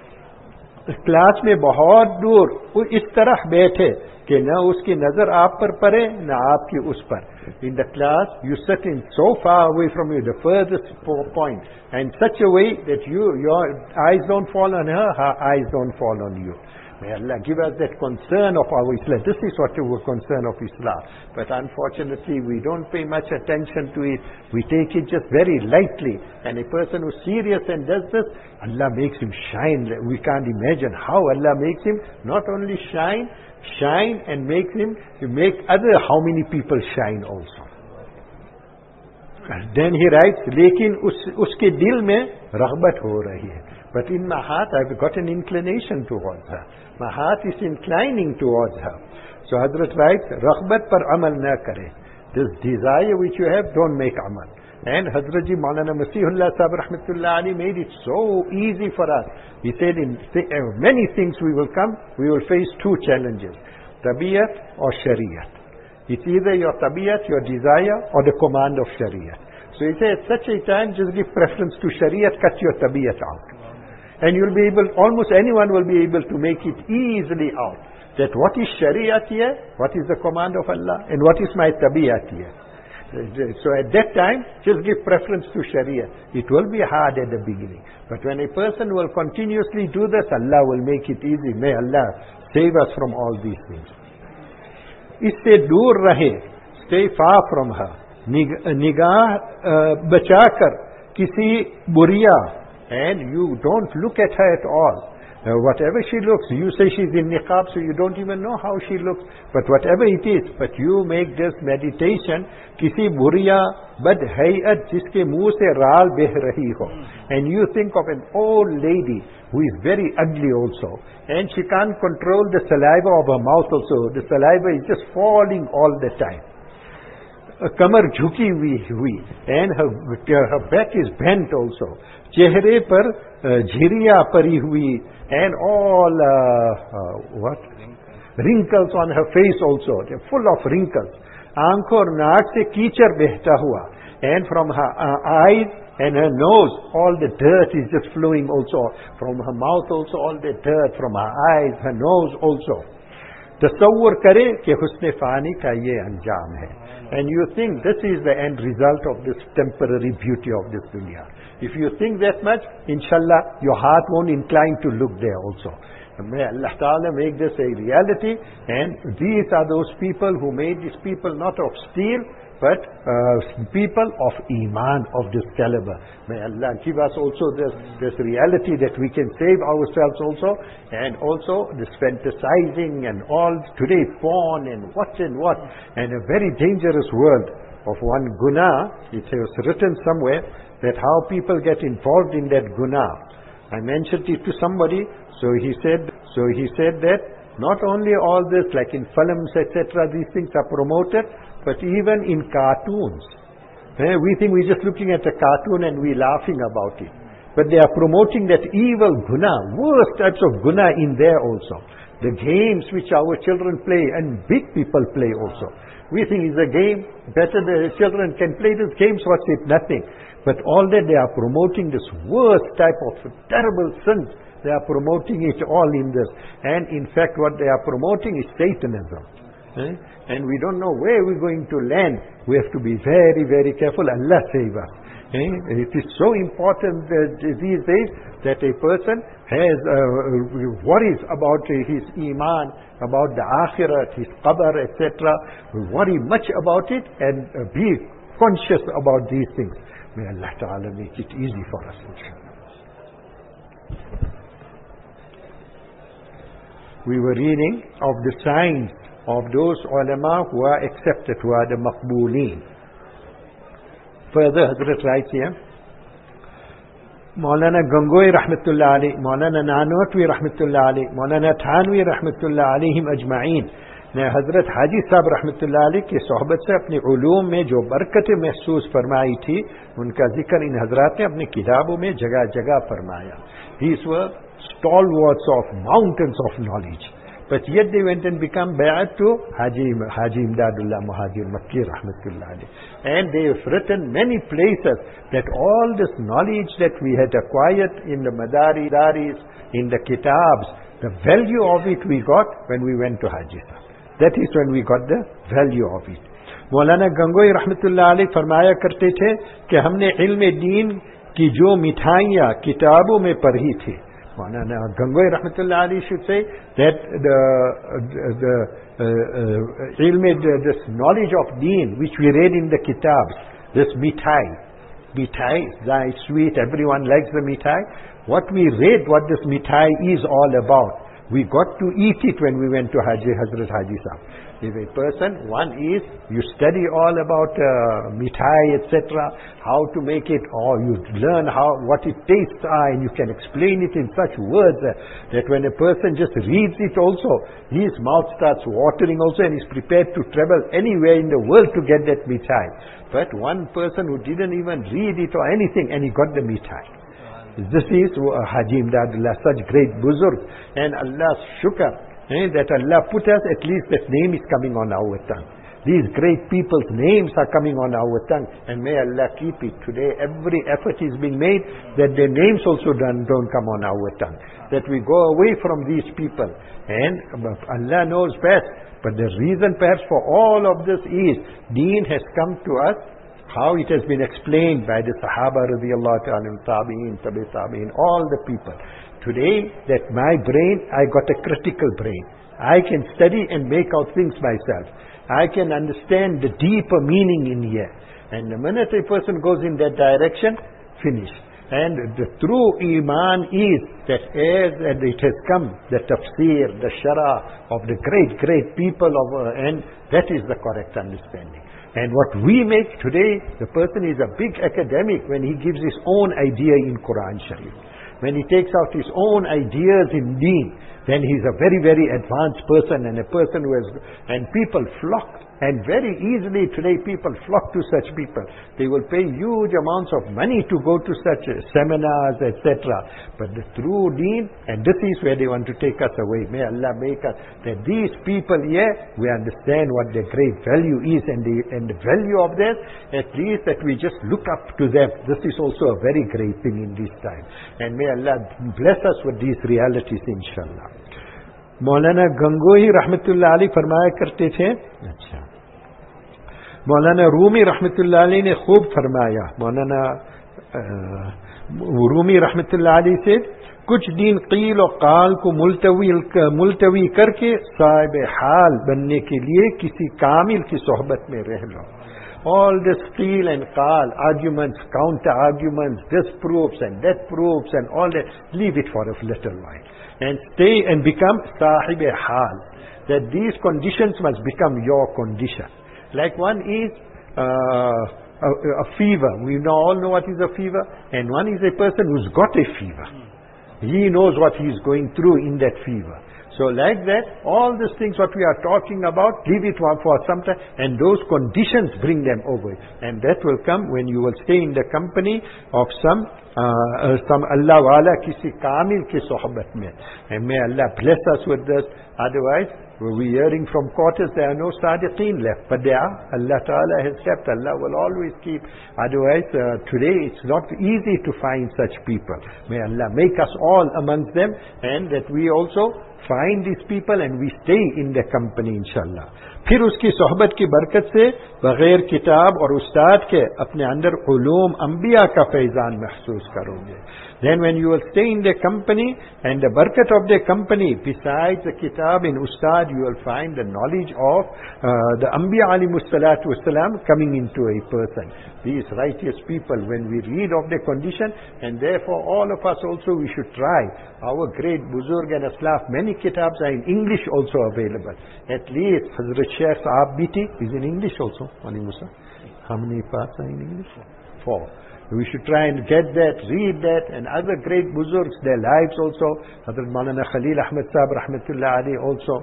Class में बहुत दूर वो इस तरह बैठे कि न उसकी नजर आप पर पड़े न आपकी उस पर. In the class you sit in so far away from you, the furthest point, and such a way that you your eyes don't fall on her, her eyes don't fall on you. May Allah give us that concern of our Islam. This is what our concern of Islam. But unfortunately, we don't pay much attention to it. We take it just very lightly. And a person who's serious and does this, Allah makes him shine. We can't imagine how Allah makes him not only shine, shine and makes him to make other how many people shine also. Then he writes, लेकिन उस उसके दिल में रग़बत हो रही है. But in my heart, I've got an inclination towards her. My heart is inclining towards her. So Hazrat writes, रग़बत पर अमल न करे. This desire which you have, don't make amal. And Hazrat Ji Maulana Masihullah Sahib Rahmatullah Ali made it so easy for us. He said in th- uh, many things we will come, we will face two challenges. Tabiyat or Shariat. It's either your Tabiyat, your desire, or the command of Shariat. So he said, at such a time, just give preference to Shariat, cut your Tabiyat out. And you'll be able, almost anyone will be able to make it easily out. That what is Shariat here, what is the command of Allah, and what is my Tabiyat here. So at that time, just give preference to Sharia. It will be hard at the beginning. But when a person will continuously do this, Allah will make it easy. May Allah save us from all these things. Isse dur rahe, stay far from her. Nigah bachakar, kisi buriya, and you don't look at her at all. Uh, whatever she looks, you say she's in niqab, so you don't even know how she looks. But whatever it is, but you make this meditation, kisi buriya bad hayat jiske muh se raal beh rahi ho. And you think of an old lady who is very ugly also. And she can't control the saliva of her mouth also. The saliva is just falling all the time. Kamar jhuki hui hui, and her, her back is bent also. Chehre par jhiriya pari hui, and all uh, uh, what wrinkles on her face also. They're full of wrinkles. Aankh aur naak se keechar behta hua, and from her uh, eyes and her nose, all the dirt is just flowing also. From her mouth also, all the dirt. From her eyes, her nose also. Tasawwur kare ke husne fani ka ye anjam hai. And you think this is the end result of this temporary beauty of this dunya. If you think that much, inshallah, your heart won't incline to look there also. May Allah Ta'ala make this a reality. And these are those people who made these people not of steel, but uh, people of Iman of this caliber. May Allah give us also this, this reality that we can save ourselves also, and also this fantasizing and all today porn and what and what, and a very dangerous world of one guna. It was written somewhere that how people get involved in that guna. I mentioned it to somebody, so he said, so he said that not only all this, like in films, et cetera, these things are promoted, but even in cartoons. Eh, we think we're just looking at a cartoon and we're laughing about it. But they are promoting that evil guna, worst types of guna in there also. The games which our children play and big people play also. We think it's a game, better the children can play these games, what's it? Nothing. But all that they are promoting this worst type of terrible sins, they are promoting it all in this. And in fact what they are promoting is Satanism. Eh? And we don't know where we're going to land. We have to be very, very careful. Allah save us. Eh? It is so important that these days that a person has uh, worries about his iman, about the akhirat, his qabr, et cetera. Worry much about it and uh, be conscious about these things. May Allah Ta'ala make it easy for us, inshallah. We were reading of the signs of those ulama who are accepted, who are the maqbooleen. Further, Hazrat writes here, Maulana Gangoi Rahmatullah Ali, Maulana Nanotwi Rahmatullah Ali, Maulana Thanwi Rahmatullah Alayhim Ajma'een ने हजरत हाजी साहब रहमतुल्लाह अलैह की सोहबत से अपनी उलूम में जो बरकतें महसूस फरमाई थी, उनका जिक्र इन हजरात ने अपनी किताबों में जगह जगह फरमाया. These were stalwarts of mountains of knowledge. But yet they went and become bay'at to Haji, Haji Imdadullah Muhajir Makki Rahmatullah Alayh. And they have written many places that all this knowledge that we had acquired in the Madaris, in the Kitabs, the value of it we got when we went to Haji Sahib. That is when we got the value of it. Maulana Gangoi Rahmatullah Alayh फरमाया करते थे कि हमने इल्म दीन की जो मिठाइयाँ किताबों में पढ़ी थी. Maulana Gangoi Rahmatullah Alayh should say that the the uh, uh, ilm, this knowledge of deen which we read in the kitabs, this mithai, mithai, is sweet, everyone likes the mithai. What we read, what this mithai is all about, We got to eat it when we went to Haji Hazrat Haji Sahib. If a person, one is, you study all about uh, mithai, et cetera, how to make it, or you learn how what it tastes are, and you can explain it in such words uh, that when a person just reads it also, his mouth starts watering also, and is prepared to travel anywhere in the world to get that mithai. But one person who didn't even read it or anything, and he got the mithai. This is uh, Haji Imdadullah, such great buzurg, and Allah's shukr. Eh, that Allah put us, at least that name is coming on our tongue. These great people's names are coming on our tongue, and may Allah keep it. Today every effort is being made that their names also don't, don't come on our tongue. That we go away from these people. And Allah knows best. But the reason perhaps for all of this is, Deen has come to us, how it has been explained by the Sahaba radiallahu ta'ala, Tabi'in, Tabi Tabi'in, all the people. Today, that my brain, I got a critical brain. I can study and make out things myself. I can understand the deeper meaning in here. And the minute a person goes in that direction, finish. And the true Iman is that as it has come, the tafsir, the shara of the great, great people of, uh, and that is the correct understanding. And what we make today, the person is a big academic when he gives his own idea in Quran Sharif. When he takes out his own ideas in Deen, then he's a very, very advanced person, and a person who has, and people flock, and very easily today people flock to such people. They will pay huge amounts of money to go to such seminars, et cetera. But the true Deen, and this is where they want to take us away. May Allah make us, that these people here, we understand what their great value is, and the, and the value of that, at least that we just look up to them. This is also a very great thing in this time. And may Allah bless us with these realities, inshallah. मौलाना गंगोही रहमतुल्लाह अलैह फरमाया करते थे, अच्छा मौलाना रूमी रहमतुल्लाह अलैह ने खूब फरमाया, मौलाना रूमी रहमतुल्लाह अलैह से, कुछ दिन कील और काल को मुलतवी मुलतवी करके साहिब हाल बनने के लिए किसी कामिल की सोहबत में रह लो. All this qeel and qal, arguments, counter arguments, this proves and that proves and all that, leave it for a little while. And stay and become sahib hal. That these conditions must become your condition. Like one is uh, a, a fever. We know, all know what is a fever. And one is a person who's got a fever. He knows what he is going through in that fever. So like that, all these things what we are talking about, leave it for some time, and those conditions bring them over. And that will come when you will stay in the company of some uh, some Allah wala kisi kamil ki sohbat mein. And may Allah bless us with this. Otherwise, we're hearing from quarters there are no sadiqeen left, but there are. Allah Ta'ala has kept. Allah will always keep. Otherwise, uh, today it's not easy to find such people. May Allah make us all amongst them, and that we also find these people and we stay in their company, inshallah. फिर उसकी सोहबत की बरकत से बगैर किताब और उस्ताद के अपने अंदर उलूम अंबिया का फैजान महसूस करोगे. Then when you will stay in their company and the barakat of their company, besides the kitab and ustad, you will find the knowledge of uh, the Anbiya alayhimus salatu wassalam coming into a person. These righteous people, when we read of their condition, and therefore all of us also we should try. Our great Buzurg and Aslaf, many kitabs are in English also available. At least Hazrat Shaykh Saab Biti is in English also. How many parts are in English? Four. We should try and get that, read that, and other great Buzurgs, their lives also. Hazrat Maulana Khalil Ahmad Sahib Rahmatullah Ali also.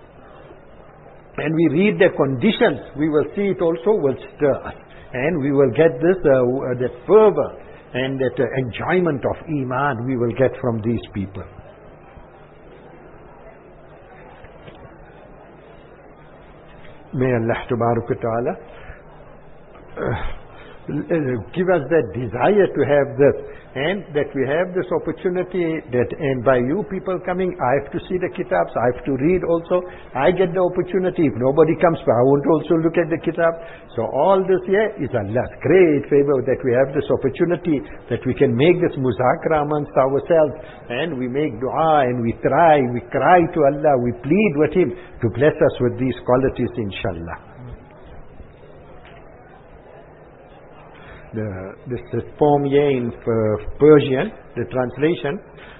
And we read their conditions, we will see it also will stir us. And we will get this, uh, uh, that fervor and that uh, enjoyment of Iman we will get from these people. May Allah Tabaraka Ta'ala uh, give us that desire to have this, and that we have this opportunity, that and by you people coming, I have to see the kitabs, I have to read also. I get the opportunity. If nobody comes, I won't also look at the kitab. So all this here is Allah's great favor, that we have this opportunity, that we can make this muzakara amongst ourselves, and we make dua, and we try, we cry to Allah, we plead with Him to bless us with these qualities, inshallah. the, this poem here in Persian, the translation,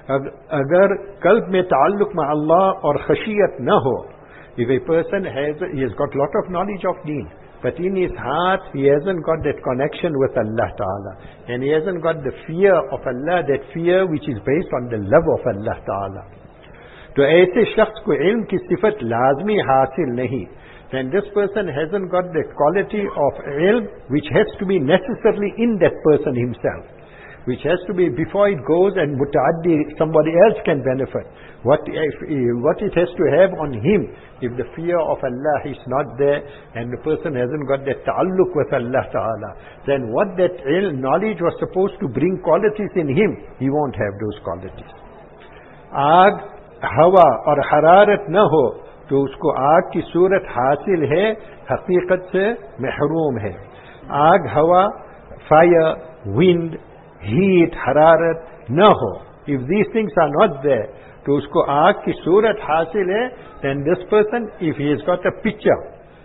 agar qalb mein ta'alluq ma Allah aur khashiyat na ho, if a person has, he has got lot of knowledge of deen, but in his heart he hasn't got that connection with Allah Ta'ala, and he hasn't got the fear of Allah, that fear which is based on the love of Allah Ta'ala. तो ऐसे शख्स को इल्म की सिफत लाजमी हासिल नहीं, then this person hasn't got the quality of ilm which has to be necessarily in that person himself, which has to be before it goes and mutaaddi, somebody else can benefit. What, if, what it has to have on him, if the fear of Allah is not there and the person hasn't got that ta'alluq with Allah Ta'ala, then what that ilm, knowledge was supposed to bring qualities in him, he won't have those qualities. Aag, hawa aur hararat na ho, तो उसको आग की सूरत हासिल है, हकीकत से महरूम है. आग, हवा, fire, wind, heat, हरारत न हो, if these things are not there, तो उसको आग की सूरत हासिल है, then this person, if he has got a picture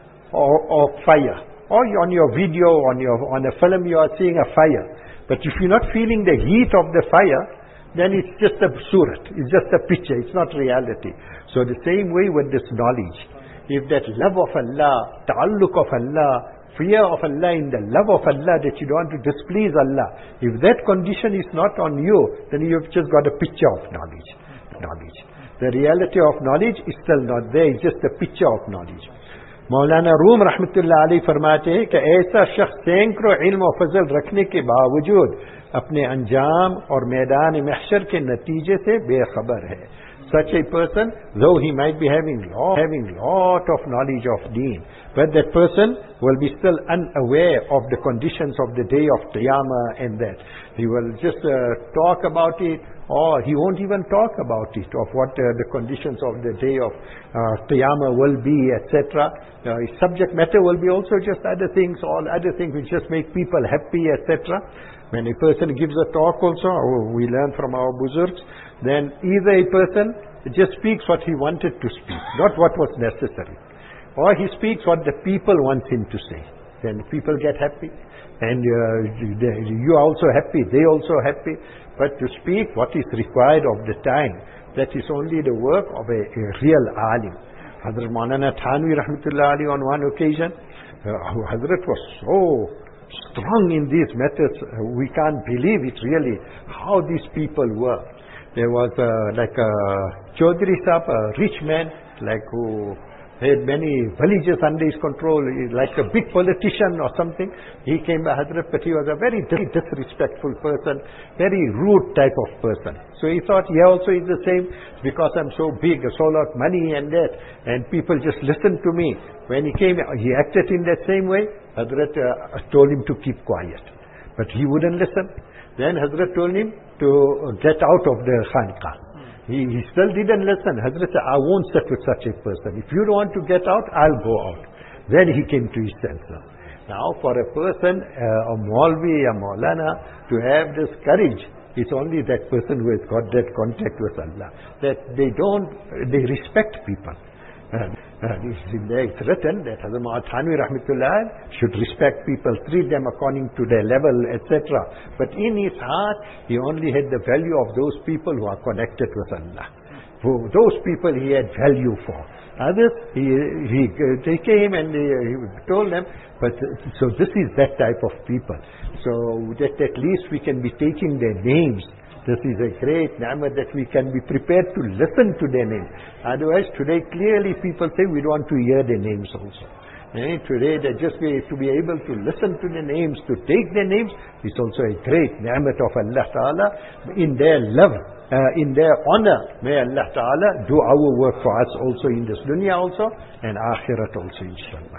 of fire, or on your video, on your on a film you are seeing a fire, but if you're not feeling the heat of the fire, then it's just a surat, it's just a picture, it's not reality. So the same way with this knowledge, if that love of Allah, ta'alluq of Allah, fear of Allah, in the love of Allah, that you don't want to displease Allah, if that condition is not on you, then you've just got a picture of knowledge. knowledge. The reality of knowledge is still not there, it's just a picture of knowledge. मौलाना Rumi रहमतुल्लाह अलैह फरमाते हैं कि ऐसा शख्स सैकड़ों इल्म और फजल रखने के बावजूद अपने अंजाम और मैदान महशर के नतीजे से बेखबर है. Such a person, though he might be having lot, having lot of knowledge of deen, but that person will be still unaware of the conditions of the day of Qiyamah, and that he will just uh, talk about it, or he won't even talk about it, of what uh, the conditions of the day of uh, Qiyamah will be, et cetera. Uh, his subject matter will be also just other things, all other things which just make people happy, et cetera. When a person gives a talk also, we learn from our buzurgs, then either a person just speaks what he wanted to speak, not what was necessary, or he speaks what the people want him to say. Then people get happy, and uh, you are also happy, they also happy. But to speak what is required of the time, that is only the work of a, a real alim. Hazrat Maulana Thanvi Rahmatullah Ali, on one occasion, uh, Hazrat was so strong in these matters, uh, we can't believe it really, how these people were. There was uh, like a Chaudhry Sahib, a rich man, like who had many villages under his control, like a big politician or something. He came by Hazrat, but he was a very disrespectful person, very rude type of person. So he thought, he also is the same, because I'm so big, I sold out money and that, and people just listen to me. When he came, he acted in that same way. Hazrat uh, told him to keep quiet, but he wouldn't listen. Then Hazrat told him to get out of the Khanqah. He, he still didn't listen. Hazrat said, I won't sit with such a person. If you don't want to get out, I'll go out. Then he came to his senses. Now for a person, uh, a Maulvi, a Maulana, to have this courage, it's only that person who has got that contact with Allah. That they don't, they respect people. Uh, uh, it's written that Hazrat Maulana Thanvi Rahmatullah should respect people, treat them according to their level, et cetera. But in his heart, he only had the value of those people who are connected with Allah. For those people he had value for. Others, he, he, they came and they, he told them, but so this is that type of people. So that at least we can be taking their names. This is a great ni'mah that we can be prepared to listen to their names. Otherwise, today clearly people say we don't want to hear their names also. And today they just be, to be able to listen to their names, to take their names, is also a great ni'mah of Allah Ta'ala. In their love, uh, in their honor, may Allah Ta'ala do our work for us also in this dunya also, and akhirat also, inshallah.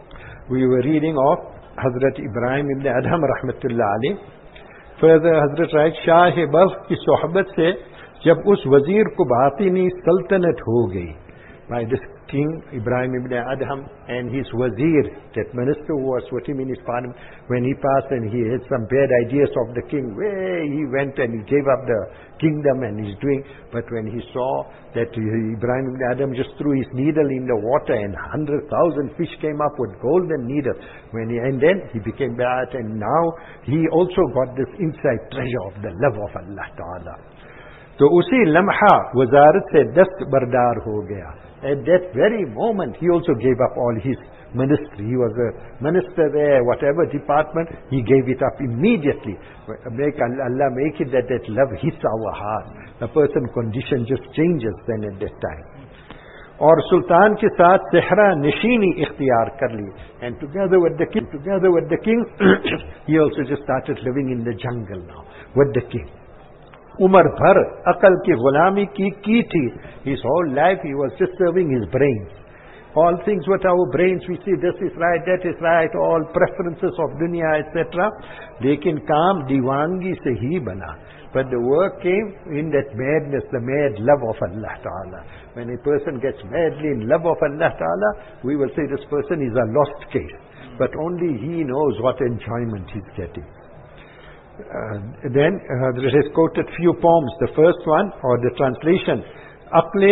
We were reading of Hazrat Ibrahim ibn Adham Rahmatullah alayh. Further, Hazrat writes, Shah Balkh की सोहबत से जब उस वजीर को बातिनी सल्तनत हो गई, by this King Ibrahim ibn Adham and his wazir, that minister who was with him in his parliament, when he passed and he had some bad ideas of the king, where he went and he gave up the kingdom and he's doing. But when he saw that Ibrahim ibn Adham just threw his needle in the water and one hundred thousand fish came up with golden needles, when he, and then he became bad, and now he also got this inside treasure of the love of Allah Ta'ala. So usi lamha wazarat se dast bardar ho gaya. At that very moment, he also gave up all his ministry. He was a minister there, whatever department, he gave it up immediately. Make Allah make it that that love hits our heart. The person condition just changes then at that time. Or Sultan ke saath sehra nishini ikhtiyar kar li. And together with the king, together with the king, he also just started living in the jungle now with the king. Umar bhar aqal ki ghulami ki ki thi. His whole life he was just serving his brains. All things with our brains, we see this is right, that is right, all preferences of dunya, et cetera. Lekin kaam diwangi se hi bana. But the work came in that madness, the mad love of Allah Ta'ala. When a person gets madly in love of Allah Ta'ala, we will say this person is a lost case. But only he knows what enjoyment he's getting. Uh, then uh, there is quoted few poems. The first one, or the translation, Aqle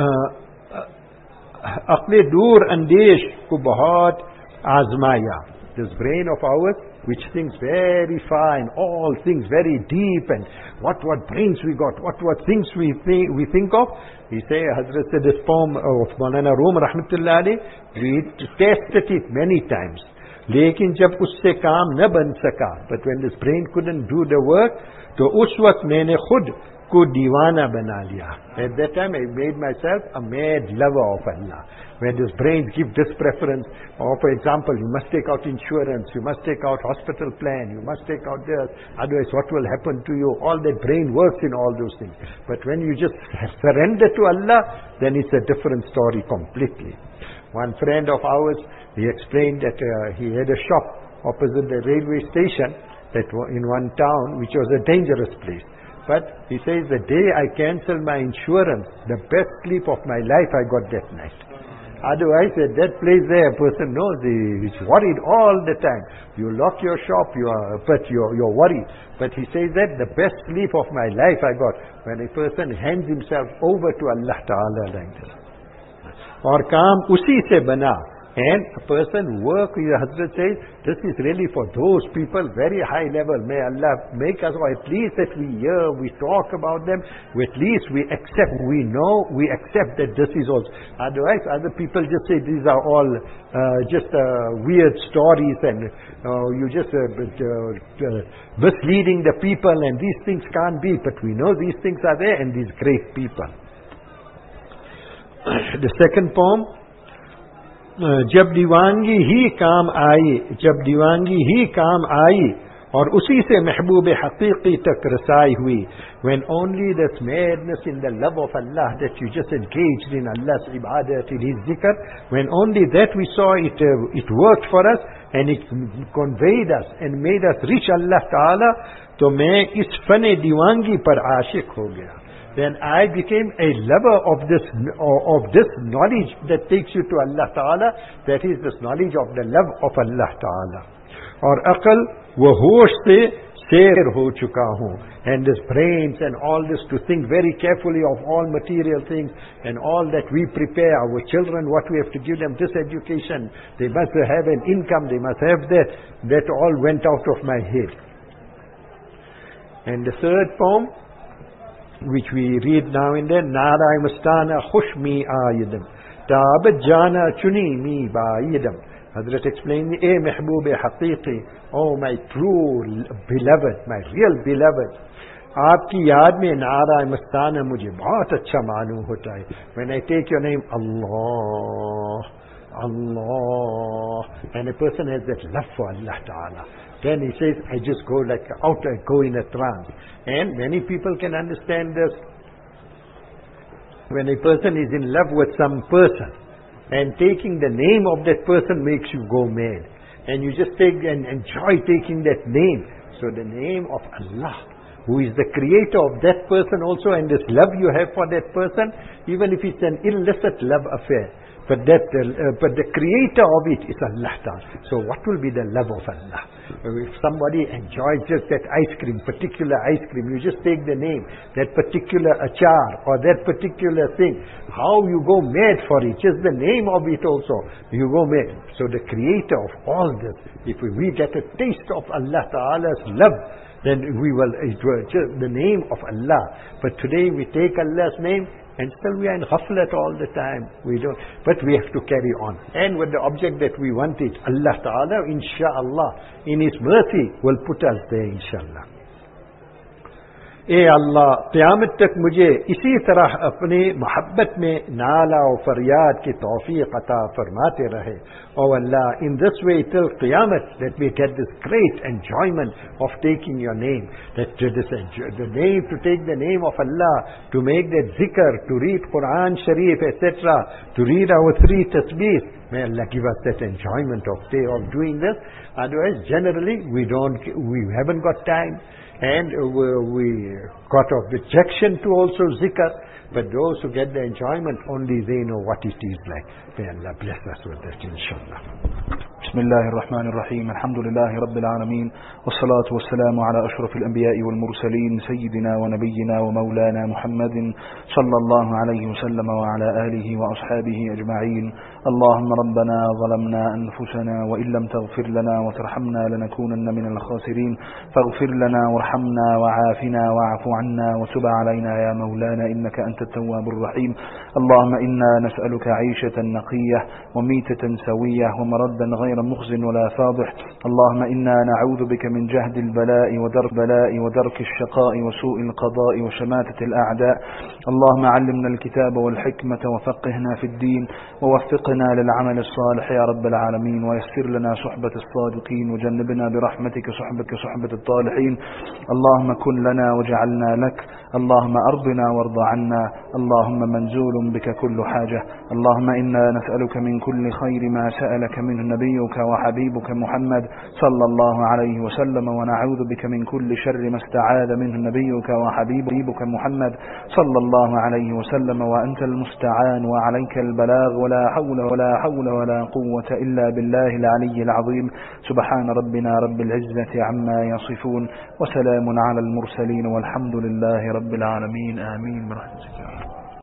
Aqle dur andesh ko bahut azmaya. This brain of ours, which thinks very fine, all things very deep, and what what brains we got, what what things we think, we think of. He say, Hazrat said this poem of Maulana Rum Rahmatullah alayhi, we tested it many times. लेकिन जब उससे काम न बन सका, but when this brain couldn't do the work, तो उस वक्त मैंने खुद को दीवाना बना लिया. At that time I made myself a mad lover of Allah. When this brain give this preference, or for example, you must take out insurance, you must take out hospital plan, you must take out this, otherwise what will happen to you? All that brain works in all those things. But when you just surrender to Allah, then it's a different story completely. One friend of ours, he explained that uh, he had a shop opposite the railway station that in one town, which was a dangerous place. But he says, the day I cancelled my insurance, the best sleep of my life I got that night. Otherwise, at that place there, a person knows he is worried all the time. You lock your shop, you are, but you're, you're worried. But he says that the best sleep of my life I got when a person hands himself over to Allah Ta'ala like this. Or kaam usi se bana. And a person work, the Hazrat says, this is really for those people very high level. May Allah make us, or at least that we hear, we talk about them, at least we accept, we know, we accept that this is also. Otherwise, other people just say these are all uh, just uh, weird stories, and uh, you just uh, uh, misleading the people, and these things can't be. But we know these things are there, and these great people. The second poem, जब दीवानगी ही काम आई, जब दीवानगी ही काम आई और उसी से महबूब हकीकी तक रसाई हुई. When only this madness in the love of Allah, that you just engaged in Allah's ibadat, in His zikr, when only that we saw it, uh, it worked for us and it conveyed us and made us reach Allah Ta'ala, तो मैं इस फने दीवानगी पर आशिक हो गया. Then I became a lover of this of this knowledge that takes you to Allah Ta'ala. That is this knowledge of the love of Allah Ta'ala. Or aqal wa hosh se ser ho chuka hu. And this brains and all this to think very carefully of all material things and all that we prepare our children, what we have to give them, this education. They must have an income, they must have that. That all went out of my head. And the third poem, which we read now and then, Narai Mustana Khushmi Ayidam, Tabat Jana Chuni Mi Ba'idam. Hazrat explained, E Mehboob Haqiqi, oh my true beloved, my real beloved, Aapki yaad mein Narai Mustana mujhe bahut acha malum hota hai. When I take your name, Allah, Allah, and a person has that love for Allah Ta'ala, then he says, I just go like out, I go in a trance. And many people can understand this. When a person is in love with some person, and taking the name of that person makes you go mad. And you just take and enjoy taking that name. So the name of Allah, who is the creator of that person also, and this love you have for that person, even if it's an illicit love affair, But that, uh, but the creator of it is Allah Ta'ala. So what will be the love of Allah? If somebody enjoys just that ice cream, particular ice cream, you just take the name, that particular achar or that particular thing, how you go mad for it, just the name of it also, you go mad. So the creator of all this, if we get a taste of Allah Ta'ala's love, then we will, it will just the name of Allah. But today we take Allah's name, and still we are in ghaflat all the time. We don't, but we have to carry on. And with the object that we want it, Allah Ta'ala, inshaAllah, in His mercy, will put us there, inshallah. ए अल्लाह क़यामत तक मुझे इसी तरह अपने मोहब्बत में नाला और फरियाद की तौफीक अता फरमाते रहे. Oh Allah, in this way till Qiyamah, that we get this great enjoyment of taking your name, that this the name, to take the name of Allah, to make that zikr, to read Quran Sharif, et cetera, to read our three tasbih. May Allah give us that enjoyment of of doing this. Otherwise, generally we don't, we haven't got time. And we got objection to also zikr, but those who get the enjoyment, only they know what it is like. May Allah bless us with that, inshallah. بسم الله الرحمن الرحيم. الحمد لله رب العالمين، والصلاة والسلام على أشرف الأنبياء والمرسلين، سيدنا ونبينا ومولانا محمد صلى الله عليه وسلم وعلى آله وأصحابه أجمعين. اللهم ربنا ظلمنا أنفسنا وإن لم تغفر لنا وترحمنا لنكونن من الخاسرين، فاغفر لنا وارحمنا وعافنا واعف عنا وتب علينا يا مولانا إنك أنت التواب الرحيم. اللهم إنا نسألك عيشة نقية وميتة سوية ومردا غير مخز ولا فاضح. اللهم إنا نعوذ بك من جهد البلاء ودرك البلاء ودرك الشقاء وسوء القضاء وشماتة الأعداء. اللهم علمنا الكتاب والحكمة وفقهنا في الدين ووفقنا للعمل الصالح يا رب العالمين، ويسر لنا صحبة الصادقين وجنبنا برحمتك صحبة صحبة الطالحين. اللهم كن لنا وجعلنا لك، اللهم أرضنا وارض عنا، اللهم منزول بك كل حاجة. اللهم إنا نسألك من كل خير ما سألك منه نبيك وحبيبك محمد صلى الله عليه وسلم، ونعوذ بك من كل شر ما استعاذ منه نبيك وحبيبك محمد صلى الله عليه وسلم، وأنت المستعان وعليك البلاغ، ولا حول ولا حول ولا قوة إلا بالله العلي العظيم. سبحان ربنا رب العزة عما يصفون، وسلام على المرسلين، والحمد لله رب العالمين. آمين برحمتك.